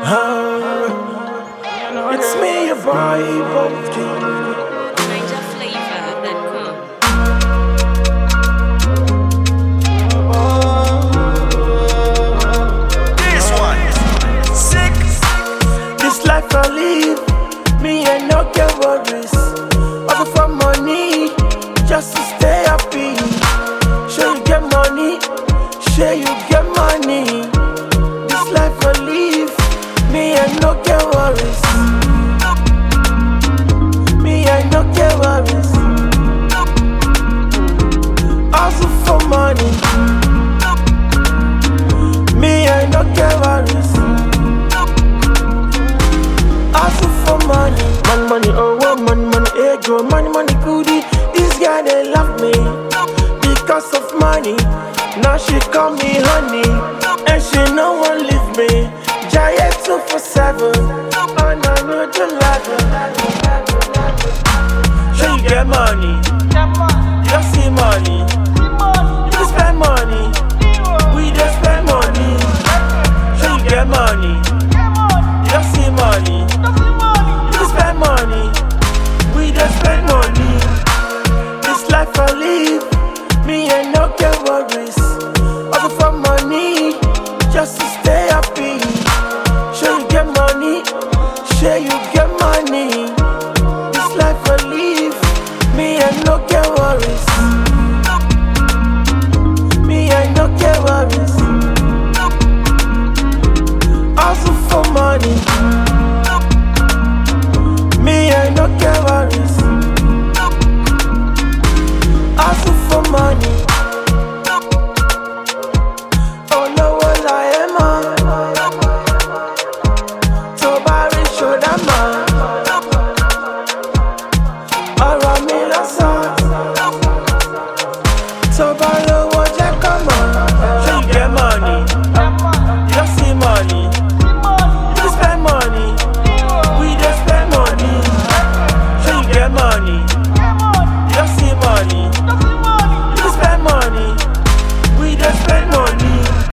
It's me, your boy, Bob King. NigerFlavor.com. This one, sick. This life I live, me I no get worries. Also for money, just to stay happy. Sure you get money, sure you get money. This life I live, me I no get worries. Me I no get worries. Also for money, me I no get worries. Also for money, money, oh, money, ego, money, goodie. This guy they love me because of money. Now she call me honey, and she no one leave me. Giant 247, and I know the ladder. Sure you get money, you see money, you spend money, we just spend money. Sure you get money, you see money, you spend money, we just spend money. This life I live, me I no get worries. Also for money, just to stay happy. Sure you get money, sure you